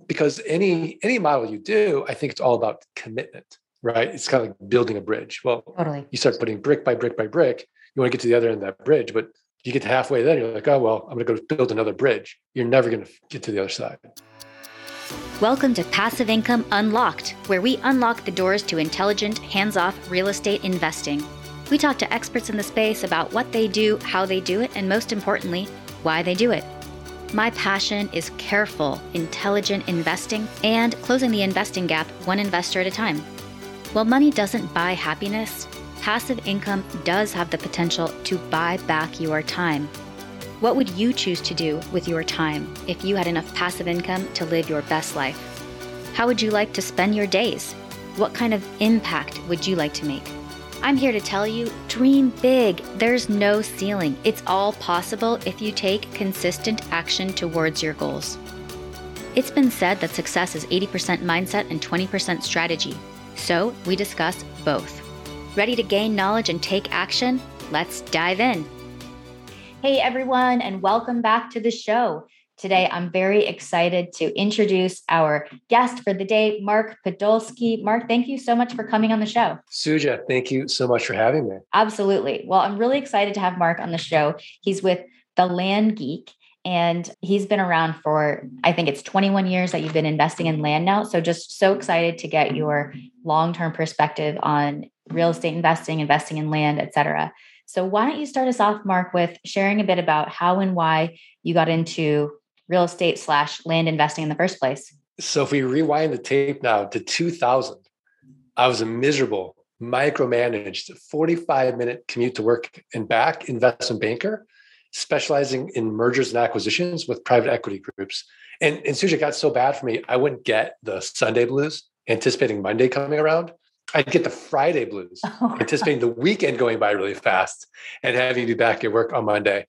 because any model you do, I think it's all about commitment, right? It's kind of like building a bridge. Well, Totally. you start putting brick by brick by brick. You want to get to the other end of that bridge, but you get to halfway, then you're like, oh, well, I'm going to go build another bridge. You're never going to get to the other side. Welcome to Passive Income Unlocked, where we unlock the doors to intelligent, hands-off real estate investing. We talk to experts in the space about what they do, how they do it, and most importantly, why they do it. My passion is careful, intelligent investing and closing the investing gap one investor at a time. While money doesn't buy happiness, passive income does have the potential to buy back your time. What would you choose to do with your time if you had enough passive income to live your best life? How would you like to spend your days? What kind of impact would you like to make? I'm here to tell you, dream big. There's no ceiling. It's all possible if you take consistent action towards your goals. It's been said that success is 80% mindset and 20% strategy. So we discuss both. Ready to gain knowledge and take action? Let's dive in. Hey everyone, and welcome back to the show. Today, I'm very excited to introduce our guest for the day, Mark Podolsky. Mark, thank you so much for coming on the show. Suja, thank you so much for having me. Absolutely. Well, I'm really excited to have Mark on the show. He's with The Land Geek, and he's been around for, I think it's 21 years that you've been investing in land now. So just so excited to get your long-term perspective on real estate investing in land, et cetera. So why don't you start us off, Mark, with sharing a bit about how and why you got into real estate / land investing in the first place? So if we rewind the tape now to 2000, I was a miserable, micromanaged 45-minute commute to work and back investment banker, specializing in mergers and acquisitions with private equity groups. And Suja, got so bad for me, I wouldn't get the Sunday blues, anticipating Monday coming around. I'd get the Friday blues, anticipating the weekend going by really fast and having to be back at work on Monday.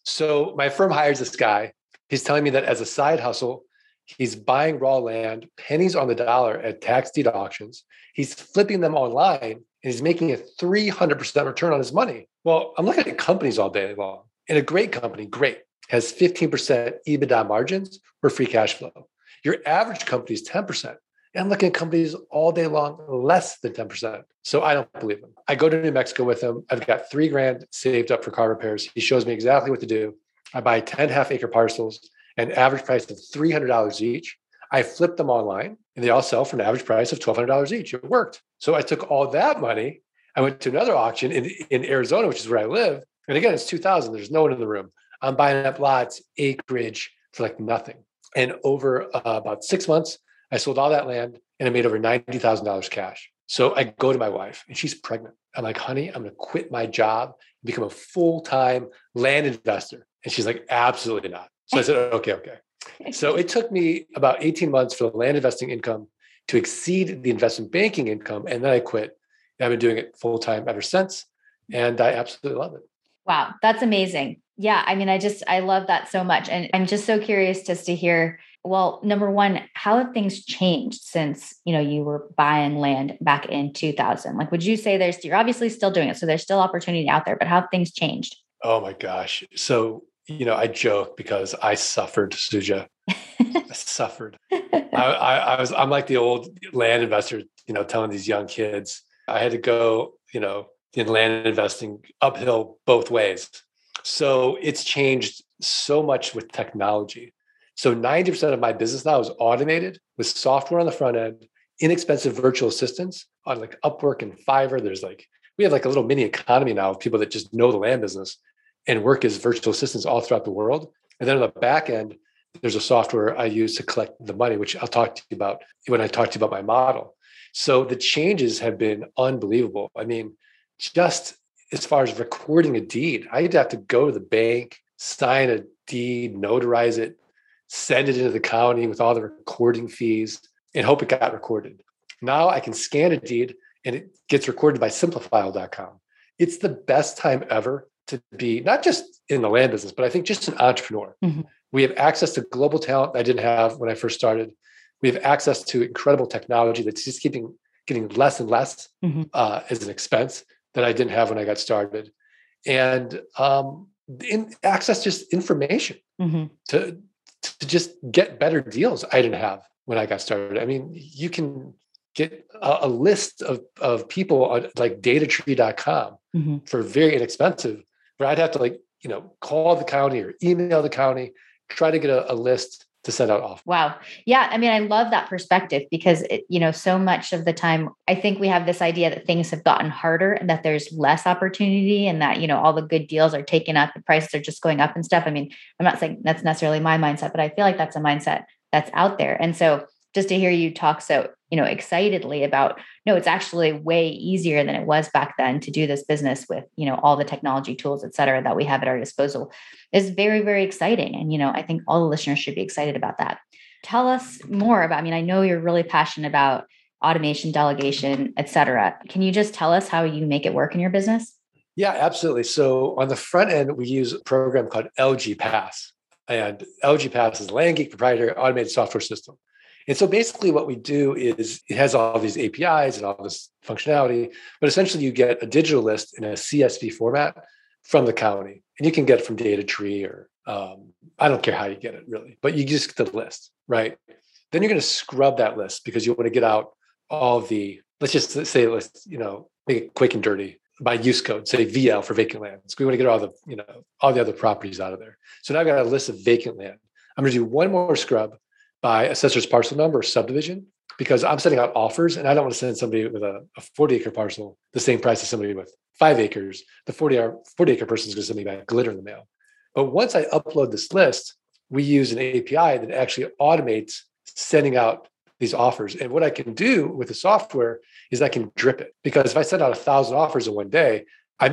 So my firm hires this guy. He's telling me that as a side hustle, he's buying raw land, pennies on the dollar at tax deed auctions. He's flipping them online and he's making a 300% return on his money. Well, I'm looking at companies all day long. And a great company, has 15% EBITDA margins or free cash flow. Your average company is 10%. And I'm looking at companies all day long, less than 10%. So I don't believe him. I go to New Mexico with him. I've got $3,000 saved up for car repairs. He shows me exactly what to do. I buy 10 half-acre parcels, an average price of $300 each. I flip them online, and they all sell for an average price of $1,200 each. It worked. So I took all that money. I went to another auction in Arizona, which is where I live. And again, it's 2000. There's no one in the room. I'm buying up lots, acreage for like nothing. And over about 6 months, I sold all that land and I made over $90,000 cash. So I go to my wife and she's pregnant. I'm like, honey, I'm going to quit my job and become a full-time land investor. And she's like, absolutely not. So I said, okay. So it took me about 18 months for the land investing income to exceed the investment banking income. And then I quit. And I've been doing it full-time ever since. And I absolutely love it. Wow, that's amazing. Yeah, I mean, I love that so much. And I'm just so curious just to hear, well, number one, how have things changed since, you were buying land back in 2000? Like, would you say you're obviously still doing it, so there's still opportunity out there, but how have things changed? Oh my gosh. So, I joke because I suffered, Suja. I suffered. I'm like the old land investor, telling these young kids, I had to go, in land investing uphill both ways. So it's changed so much with technology. So 90% of my business now is automated with software on the front end, inexpensive virtual assistants on like Upwork and Fiverr. We have like a little mini economy now of people that just know the land business and work as virtual assistants all throughout the world. And then on the back end, there's a software I use to collect the money, which I'll talk to you about when I talk to you about my model. So the changes have been unbelievable. I mean, just as far as recording a deed, I'd have to go to the bank, sign a deed, notarize it, send it into the county with all the recording fees, and hope it got recorded. Now I can scan a deed and it gets recorded by simplifile.com. It's the best time ever to be not just in the land business, but I think just an entrepreneur. Mm-hmm. We have access to global talent I didn't have when I first started. We have access to incredible technology that's just getting less and less as an expense that I didn't have when I got started. And access just information to just get better deals I didn't have when I got started. I mean, you can get a list of people on like datatree.com for very inexpensive, where I'd have to like, call the county or email the county, try to get a list to send out offers. Wow. Yeah. I mean, I love that perspective because so much of the time, I think we have this idea that things have gotten harder and that there's less opportunity and that, all the good deals are taken up, the prices are just going up and stuff. I mean, I'm not saying that's necessarily my mindset, but I feel like that's a mindset that's out there. And so just to hear you talk so, excitedly about, no, it's actually way easier than it was back then to do this business with, all the technology tools, et cetera, that we have at our disposal is very, very exciting. And, I think all the listeners should be excited about that. Tell us more about, I know you're really passionate about automation, delegation, et cetera. Can you just tell us how you make it work in your business? Yeah, absolutely. So on the front end, we use a program called LG Pass. And LG Pass is a LandGeek proprietary automated software system. And so basically what we do is it has all these APIs and all this functionality, but essentially you get a digital list in a CSV format from the county. And you can get it from DataTree or I don't care how you get it really, but you just get the list, right? Then you're going to scrub that list because you want to get out all the, let's make it quick and dirty by use code, say VL for vacant land. So we want to get all the other properties out of there. So now I've got a list of vacant land. I'm going to do one more scrub by assessor's parcel number or subdivision, because I'm sending out offers and I don't want to send somebody with a 40-acre parcel the same price as somebody with 5 acres. The 40-acre person is going to send me back glitter in the mail. But once I upload this list, we use an API that actually automates sending out these offers. And what I can do with the software is I can drip it, because if I send out 1,000 offers in one day,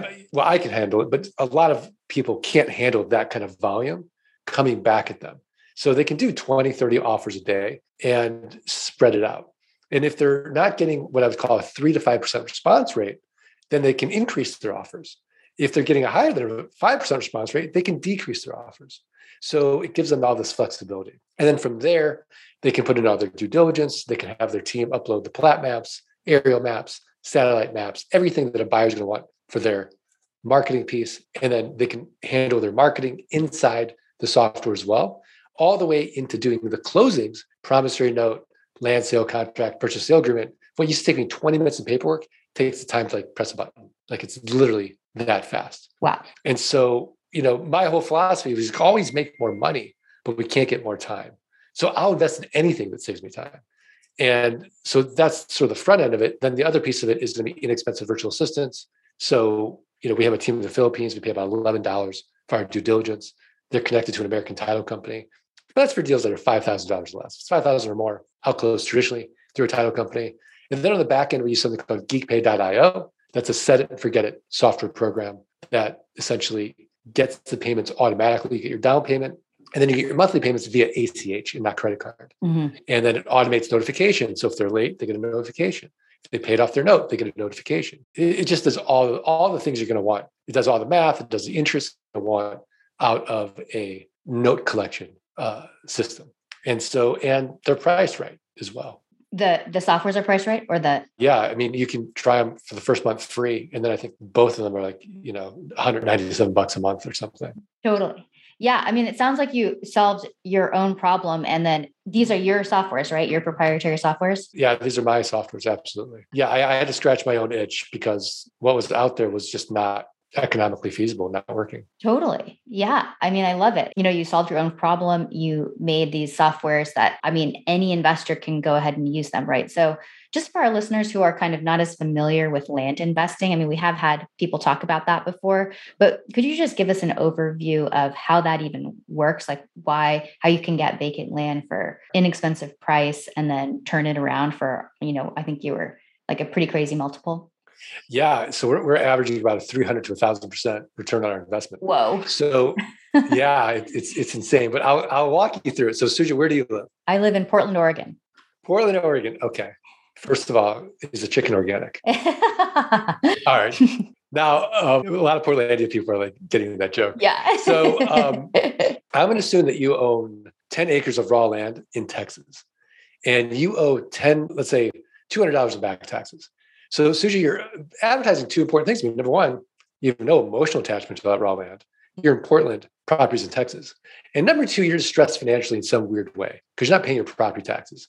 I can handle it, but a lot of people can't handle that kind of volume coming back at them. So they can do 20, 30 offers a day and spread it out. And if they're not getting what I would call a 3 to 5% response rate, then they can increase their offers. If they're getting a higher than a 5% response rate, they can decrease their offers. So it gives them all this flexibility. And then from there, they can put in all their due diligence. They can have their team upload the plat maps, aerial maps, satellite maps, everything that a buyer's going to want for their marketing piece. And then they can handle their marketing inside the software as well, all the way into doing the closings, promissory note, land sale contract, purchase sale agreement. What used to take me 20 minutes in paperwork takes the time to press a button. It's literally that fast. Wow. And so, my whole philosophy was always make more money, but we can't get more time. So I'll invest in anything that saves me time. And so that's sort of the front end of it. Then the other piece of it is going to be inexpensive virtual assistants. So, we have a team in the Philippines. We pay about $11 for our due diligence. They're connected to an American title company. But that's for deals that are $5,000 less. If it's $5,000 or more, I'll close traditionally through a title company. And then on the back end, we use something called geekpay.io. That's a set it and forget it software program that essentially gets the payments automatically. You get your down payment, and then you get your monthly payments via ACH and not credit card. Mm-hmm. And then it automates notifications. So if they're late, they get a notification. If they paid off their note, they get a notification. It just does all the things you're going to want. It does all the math. It does the interest you want out of a note collection system. And they're priced right as well. The softwares are priced right, or Yeah. You can try them for the first month free. And then I think both of them are $197 a month or something. Totally. Yeah. It sounds like you solved your own problem. And then these are your softwares, right? Your proprietary softwares? Yeah, these are my softwares. Absolutely. Yeah. I had to scratch my own itch because what was out there was just not economically feasible, not working. Totally. Yeah. I love it. You solved your own problem. You made these softwares that, any investor can go ahead and use them, right? So just for our listeners who are kind of not as familiar with land investing, we have had people talk about that before, but could you just give us an overview of how that even works? How you can get vacant land for inexpensive price and then turn it around for, I think you were a pretty crazy multiple. Yeah. So we're averaging about a 300 to 1,000% return on our investment. Whoa. So yeah, it's insane, but I'll walk you through it. So Suja, where do you live? I live in Portland, Oregon. Portland, Oregon. Okay. First of all, is the chicken organic? All right. Now, a lot of Portlandia people are getting that joke. Yeah. So I'm going to assume that you own 10 acres of raw land in Texas and you owe let's say $200 in back taxes. So Suja, you're advertising two important things. Number one, you have no emotional attachment to that raw land. You're in Portland, properties in Texas. And number two, you're distressed financially in some weird way because you're not paying your property taxes.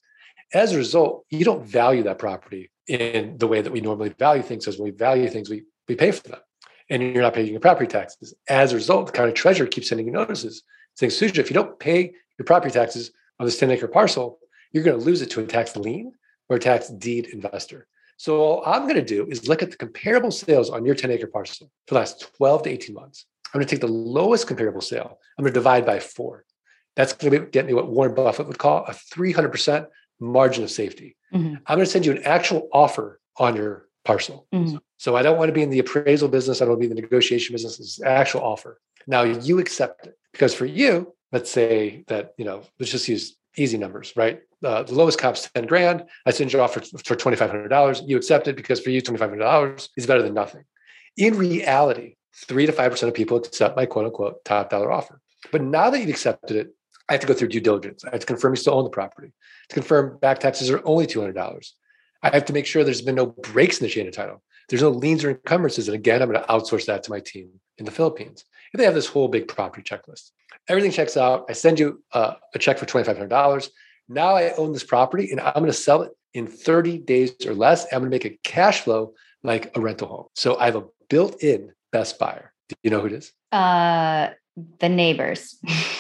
As a result, you don't value that property in the way that we normally value things. As when we value things, we pay for them. And you're not paying your property taxes. As a result, the county treasurer keeps sending you notices saying, Suja, if you don't pay your property taxes on this 10-acre parcel, you're going to lose it to a tax lien or a tax deed investor. So all I'm going to do is look at the comparable sales on your 10-acre parcel for the last 12 to 18 months. I'm going to take the lowest comparable sale. I'm going to divide by 4. That's going to get me what Warren Buffett would call a 300% margin of safety. I'm going to send you an actual offer on your parcel. So I don't want to be in the appraisal business. I don't want to be in the negotiation business. It's an actual offer. Now you accept it because for you, let's say that, let's just use easy numbers, right? The lowest comp's 10 grand. I send you an offer for $2,500. You accept it because for you, $2,500 is better than nothing. In reality, 3 to 5% of people accept my quote unquote top dollar offer. But now that you've accepted it, I have to go through due diligence. I have to confirm you still own the property. To confirm back taxes are only $200. I have to make sure there's been no breaks in the chain of title. There's no liens or encumbrances. And again, I'm going to outsource that to my team in the Philippines. And they have this whole big property checklist. Everything checks out. I send you a check for $2,500. Now I own this property and I'm going to sell it in 30 days or less. I'm going to make a cash flow like a rental home. So I have a built-in best buyer. Do you know who it is? The neighbors.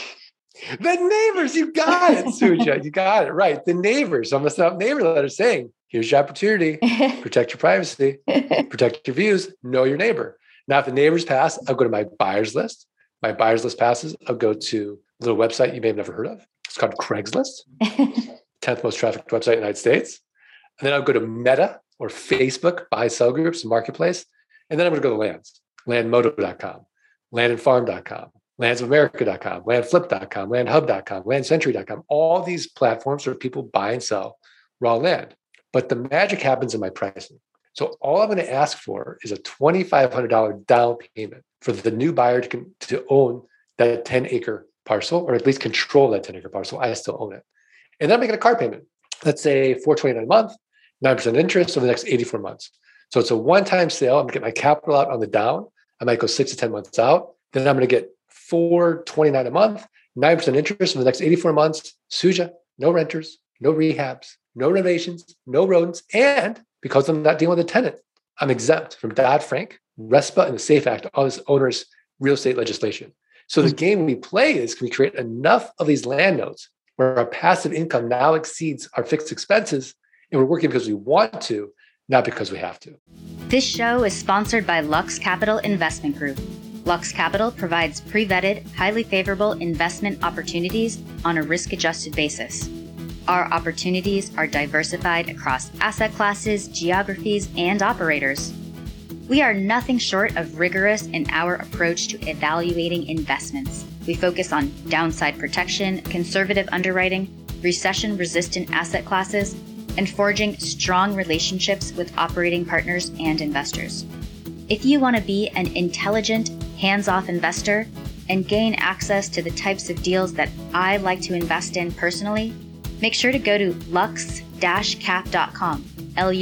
The neighbors, you got it, Suja. You got it right. The neighbors. So I'm going to send out neighbor letters saying, here's your opportunity. Protect your privacy. Protect your views. Know your neighbor. Now, if the neighbors pass, I'll go to my buyers list. My buyers list passes. I'll go to a little website you may have never heard of. It's called Craigslist. 10th most trafficked website in the United States. And then I'll go to Meta or Facebook, buy-sell groups, marketplace. And then I'm going to go to lands, landmodo.com, landandfarm.com, landsofamerica.com, landflip.com, landhub.com, landcentury.com. All these platforms where people buy and sell raw land. But the magic happens in my pricing. So all I'm going to ask for is a $2,500 down payment for the new buyer to own that 10-acre parcel, or at least control that 10-acre parcel. I still own it. And then I'm making a car payment. Let's say $429 a month, 9% interest over the next 84 months. So it's a one-time sale. I'm going to get my capital out on the down. I might go 6 to 10 months out. Then I'm going to get $429 a month, 9% interest for the next 84 months. Suja, no renters, no rehabs, no renovations, no rodents. And because I'm not dealing with a tenant, I'm exempt from Dodd-Frank, RESPA, and the SAFE Act, all this onerous real estate legislation. So the game we play is, can we create enough of these land notes where our passive income now exceeds our fixed expenses, and we're working because we want to, not because we have to. This show is sponsored by Lux Capital Investment Group. Lux Capital provides pre-vetted, highly favorable investment opportunities on a risk-adjusted basis. Our opportunities are diversified across asset classes, geographies, and operators. We are nothing short of rigorous in our approach to evaluating investments. We focus on downside protection, conservative underwriting, recession-resistant asset classes, and forging strong relationships with operating partners and investors. If you want to be an intelligent, hands-off investor and gain access to the types of deals that I like to invest in personally, make sure to go to lux-cap.com,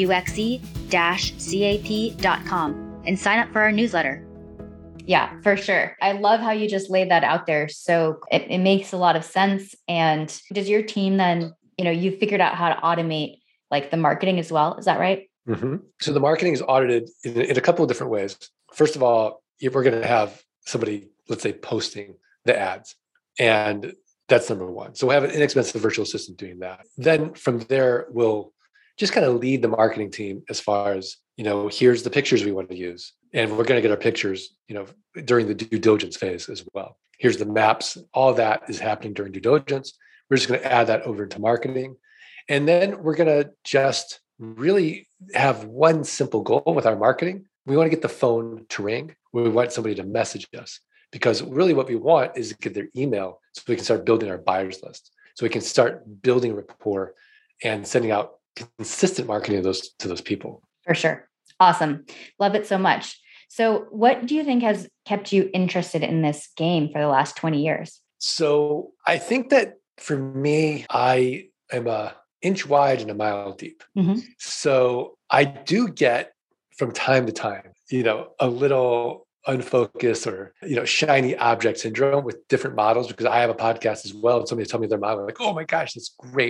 LUXE-CAP.com, and sign up for our newsletter. Yeah, for sure. I love how you just laid that out there. So it makes a lot of sense. And does your team then, you figured out how to automate like the marketing as well? Is that right? Mm-hmm. So the marketing is audited in a couple of different ways. First of all, we're going to have somebody, let's say, posting the ads. And that's number one. So we have an inexpensive virtual assistant doing that. Then from there, we'll just kind of lead the marketing team as far as, here's the pictures we want to use. And we're going to get our pictures, during the due diligence phase as well. Here's the maps. All that is happening during due diligence. We're just going to add that over into marketing. And then we're going to just really have one simple goal with our marketing. We want to get the phone to ring. We want somebody to message us, because really what we want is to get their email so we can start building our buyers list. So we can start building rapport and sending out consistent marketing to those people. For sure. Awesome. Love it so much. So what do you think has kept you interested in this game for the last 20 years? So I think that for me, I am an inch wide and a mile deep. Mm-hmm. So I do get from time to time, a little unfocused or, shiny object syndrome with different models, because I have a podcast as well. And somebody tell me their model, like, oh my gosh, that's great.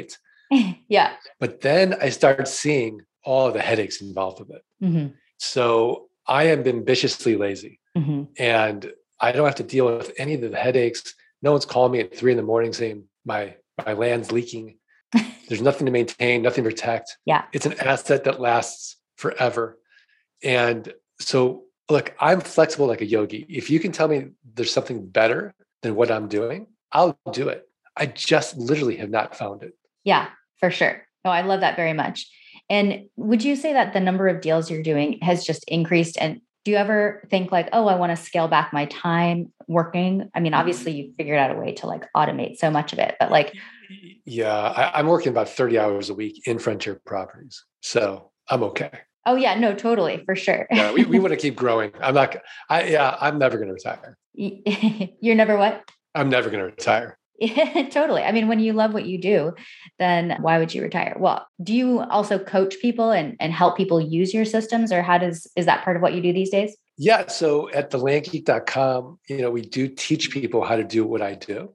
Yeah. But then I started seeing all of the headaches involved with it. Mm-hmm. So I am ambitiously lazy, Mm-hmm. and I don't have to deal with any of the headaches. No one's calling me at 3 a.m. saying my land's leaking. There's nothing to maintain, nothing to protect. Yeah. It's an asset that lasts forever. And so, look, I'm flexible like a yogi. If you can tell me there's something better than what I'm doing, I'll do it. I just literally have not found it. Yeah, for sure. No, I love that very much. And would you say that the number of deals you're doing has just increased? And do you ever think like, oh, I want to scale back my time working? I mean, obviously you figured out a way to like automate so much of it, but like, Yeah, I'm working about 30 hours a week in Frontier Properties. So I'm okay. oh yeah, no, totally, for sure. Yeah, we want to keep growing. I'm never going to retire. You're never what? I'm never going to retire. Yeah, totally. I mean, when you love what you do, then why would you retire? Well, do you also coach people and help people use your systems, or is that part of what you do these days? Yeah. So at thelandgeek.com, we do teach people how to do what I do.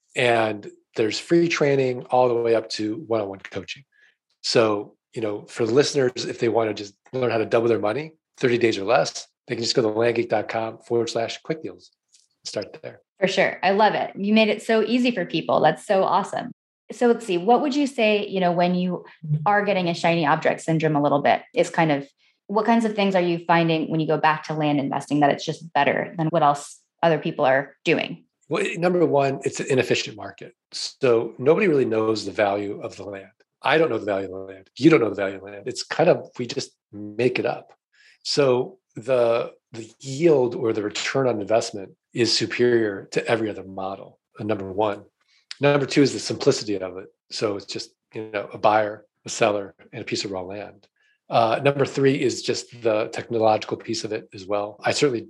And there's free training all the way up to one-on-one coaching. So, for the listeners, if they want to just learn how to double their money, 30 days or less, they can just go to thelandgeek.com/quick deals. Start there. For sure. I love it. You made it so easy for people. That's so awesome. So let's see, what would you say, when you are getting a shiny object syndrome a little bit, is kind of what kinds of things are you finding when you go back to land investing that it's just better than what else other people are doing? Well, number one, it's an inefficient market. So nobody really knows the value of the land. I don't know the value of the land. You don't know the value of the land. It's kind of, we just make it up. So the yield or the return on investment is superior to every other model. Number one. Number two is the simplicity of it. So it's just, a buyer, a seller, and a piece of raw land. Number three is just the technological piece of it as well. I certainly,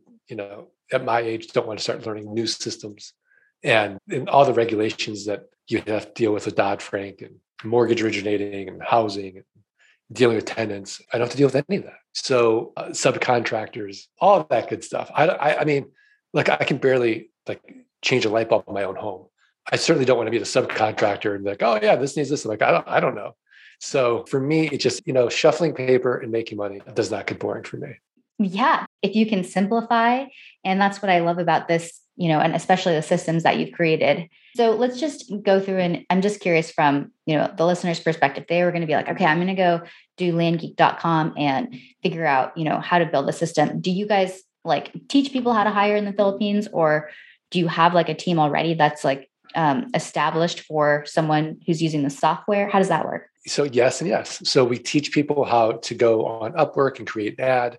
at my age, don't want to start learning new systems and all the regulations that you have to deal with Dodd-Frank and mortgage originating and housing and dealing with tenants. I don't have to deal with any of that. So subcontractors, all of that good stuff. I mean, like I can barely change a light bulb in my own home. I certainly don't want to be the subcontractor and be like, oh yeah, this needs this. I'm like, I don't know. So for me, it's just, shuffling paper and making money does not get boring for me. Yeah. If you can simplify, and that's what I love about this, and especially the systems that you've created. So let's just go through, and I'm just curious from, the listener's perspective, they were going to be like, okay, I'm going to go do landgeek.com and figure out, how to build a system. Do you guys teach people how to hire in the Philippines, or do you have a team already that's established for someone who's using the software? How does that work? So yes and yes. So we teach people how to go on Upwork and create an ad.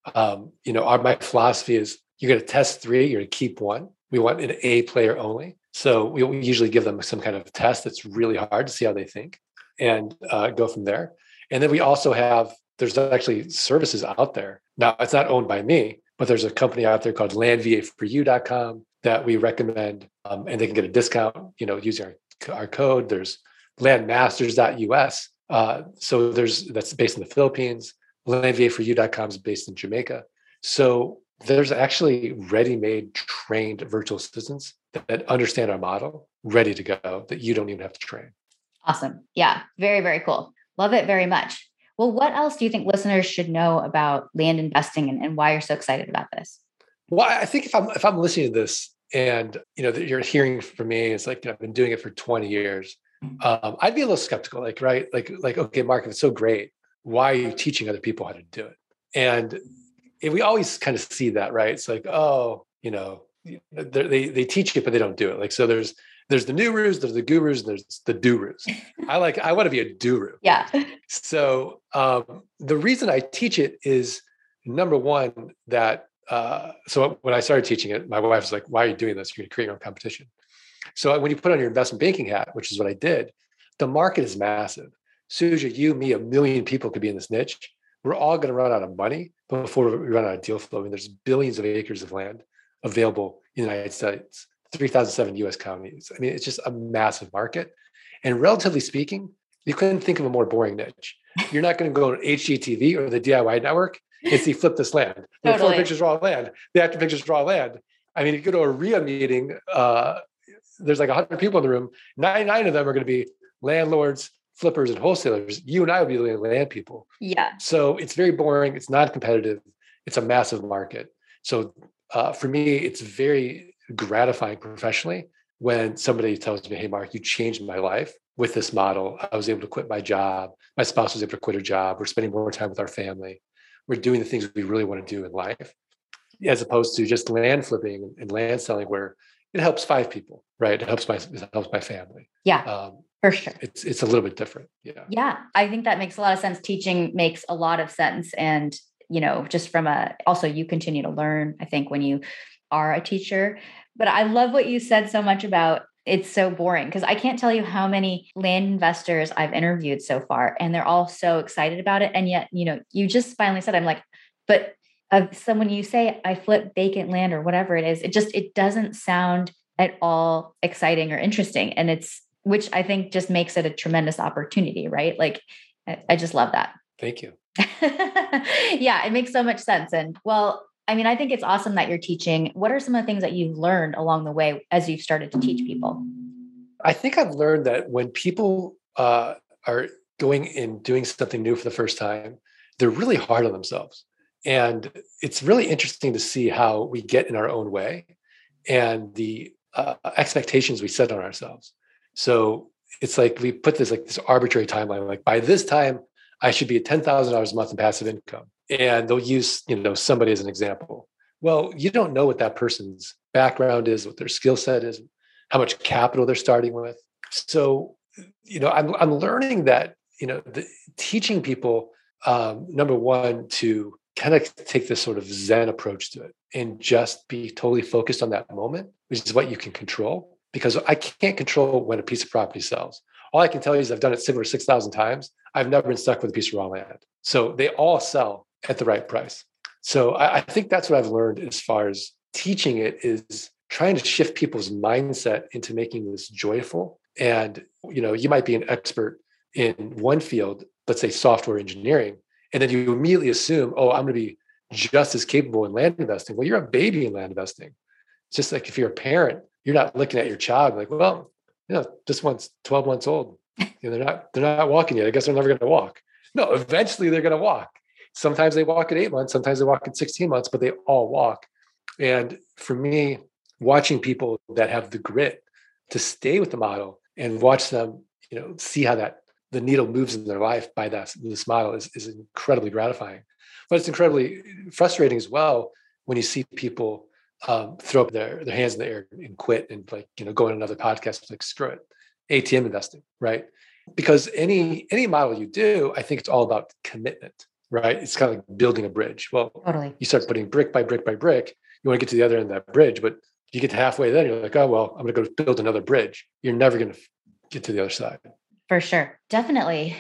My philosophy is you're going to test 3, you're going to keep 1. We want an A player only. So we usually give them some kind of test that's really hard to see how they think and go from there. And then we also there's actually services out there. Now, it's not owned by me, but there's a company out there called landvaforyou.com that we recommend, and they can get a discount, using our code. There's landmasters.us. So that's based in the Philippines. landvaforyou.com is based in Jamaica. So there's actually ready-made trained virtual assistants that understand our model, ready to go, that you don't even have to train. Awesome. Yeah. Very, very cool. Love it very much. Well, what else do you think listeners should know about land investing and why you're so excited about this? Well, I think if I'm listening to this and, you're hearing from me, it's like, I've been doing it for 20 years. I'd be a little skeptical, okay, Mark, if it's so great, why are you teaching other people how to do it? And we always kind of see that, right? It's like, oh, they teach it, but they don't do it. So there's the gurus, there's the gurus, and there's the durus. I want to be a duru. Yeah. So the reason I teach it is, number one, that so when I started teaching it, my wife was like, why are you doing this? You're going to create your own competition. So when you put on your investment banking hat, which is what I did, the market is massive. Suja, you, me, 1 million people could be in this niche. We're all going to run out of money before we run out of deal flow. I mean, there's billions of acres of land available in the United States, 3,007 US counties. I mean, it's just a massive market. And relatively speaking, you couldn't think of a more boring niche. You're not going to go to HGTV or the DIY network and see flip this land. The Totally. 4 pictures raw land. The after pictures raw land. I mean, if you go to a RIA meeting, there's 100 people in the room. 99 of them are going to be landlords, flippers and wholesalers, you and I would be the land people. Yeah. So it's very boring. It's not competitive. It's a massive market. So for me, it's very gratifying professionally when somebody tells me, hey, Mark, you changed my life with this model. I was able to quit my job. My spouse was able to quit her job. We're spending more time with our family. We're doing the things we really want to do in life, as opposed to just land flipping and land selling, where it helps 5 people, right? It helps my family. Yeah, for sure. It's a little bit different. Yeah. Yeah, I think that makes a lot of sense. Teaching makes a lot of sense. And, just from also you continue to learn, I think, when you are a teacher. But I love what you said so much about it's so boring, because I can't tell you how many land investors I've interviewed so far, and they're all so excited about it. And yet, you just finally said, I'm like, but when you say I flip vacant land or whatever it is, it doesn't sound at all exciting or interesting. And which I think just makes it a tremendous opportunity, right? Like, I just love that. Thank you. Yeah, it makes so much sense. And I think it's awesome that you're teaching. What are some of the things that you've learned along the way as you've started to teach people? I think I've learned that when people are going and doing something new for the first time, they're really hard on themselves. And it's really interesting to see how we get in our own way and the expectations we set on ourselves. So it's like we put this arbitrary timeline, like by this time, I should be at $10,000 a month in passive income. And they'll use, somebody as an example. Well, you don't know what that person's background is, what their skill set is, how much capital they're starting with. So, I'm learning that, teaching people, number one, to kind of take this sort of Zen approach to it and just be totally focused on that moment, which is what you can control, because I can't control when a piece of property sells. All I can tell you is I've done it 6,000 times. I've never been stuck with a piece of raw land. So they all sell at the right price. So I think that's what I've learned as far as teaching it, is trying to shift people's mindset into making this joyful. And, you might be an expert in one field, let's say software engineering, and then you immediately assume, oh, I'm going to be just as capable in land investing. Well, you're a baby in land investing. It's just like if you're a parent, you're not looking at your child like, well, this one's 12 months old. They're not walking yet. I guess they're never going to walk. No, eventually they're going to walk. Sometimes they walk at 8 months. Sometimes they walk at 16 months, but they all walk. And for me, watching people that have the grit to stay with the model and watch them, see how the needle moves in their life by this model is incredibly gratifying. But it's incredibly frustrating as well when you see people throw up their hands in the air and quit and go on another podcast, like, screw it, ATM investing, right? Because any model you do, I think it's all about commitment, right? It's kind of like building a bridge. Well, totally. You start putting brick by brick by brick, you want to get to the other end of that bridge, but you get to halfway, then you're like, oh, well, I'm going to go build another bridge. You're never going to get to the other side. For sure. Definitely.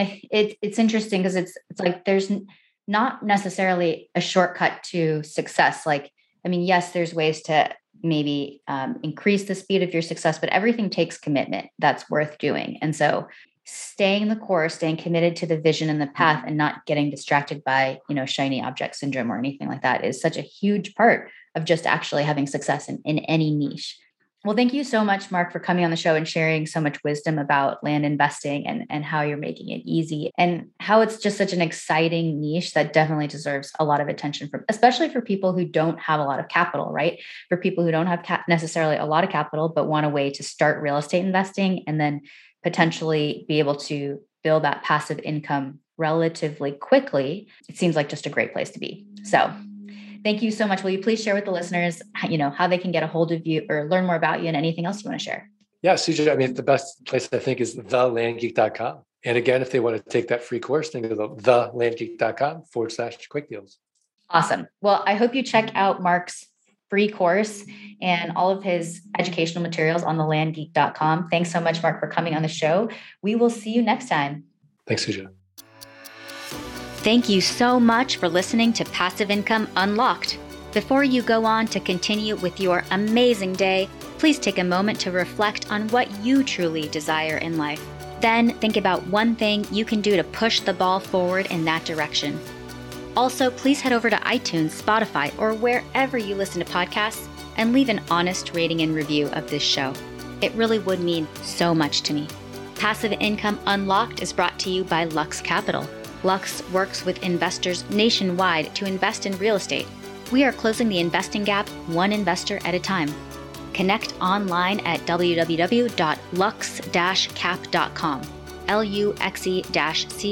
It's interesting because it's like, there's not necessarily a shortcut to success. Yes, there's ways to maybe increase the speed of your success, but everything takes commitment that's worth doing. And so staying the course, staying committed to the vision and the path, and not getting distracted by, shiny object syndrome or anything like that is such a huge part of just actually having success in any niche. Well, thank you so much, Mark, for coming on the show and sharing so much wisdom about land investing and how you're making it easy and how it's just such an exciting niche that definitely deserves a lot of attention, especially for people who don't have a lot of capital, right? For people who don't have necessarily a lot of capital, but want a way to start real estate investing and then potentially be able to build that passive income relatively quickly. It seems like just a great place to be. So thank you so much. Will you please share with the listeners, how they can get a hold of you or learn more about you and anything else you want to share? Yeah, Suja, the best place I think is thelandgeek.com. And again, if they want to take that free course, then go to thelandgeek.com/quick deals. Awesome. Well, I hope you check out Mark's free course and all of his educational materials on thelandgeek.com. Thanks so much, Mark, for coming on the show. We will see you next time. Thanks, Suja. Thank you so much for listening to Passive Income Unlocked. Before you go on to continue with your amazing day, please take a moment to reflect on what you truly desire in life. Then think about one thing you can do to push the ball forward in that direction. Also, please head over to iTunes, Spotify, or wherever you listen to podcasts and leave an honest rating and review of this show. It really would mean so much to me. Passive Income Unlocked is brought to you by Lux Capital. Lux works with investors nationwide to invest in real estate. We are closing the investing gap one investor at a time. Connect online at www.lux-cap.com,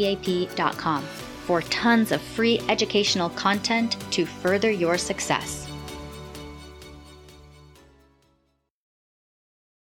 luxe-cap.com, for tons of free educational content to further your success.